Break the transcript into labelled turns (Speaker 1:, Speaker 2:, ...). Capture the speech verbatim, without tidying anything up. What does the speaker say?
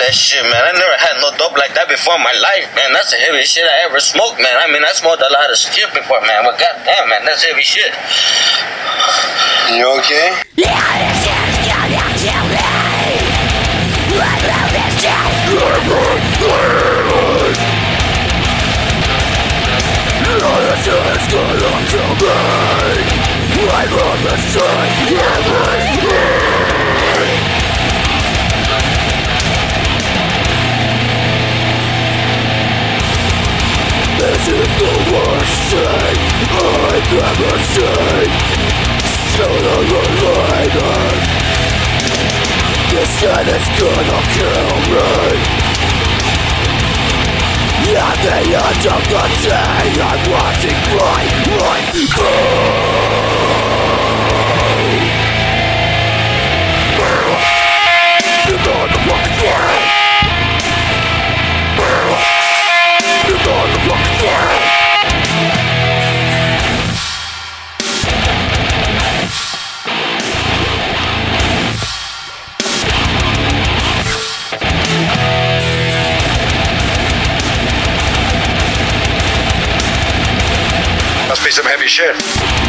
Speaker 1: that shit, man. I never had no dope like that before in my life, man. That's the heaviest shit I ever smoked, man. I mean, I smoked a lot of shit before, man. But goddamn, man, that's heavy shit.
Speaker 2: You okay?
Speaker 3: This is the worst thing I've ever seen. Sooner or later, this thing is gonna kill me. At the end of the day, I'm watching my life go. You know the fucking world. You know the fucking world.
Speaker 2: Must be some heavy shit.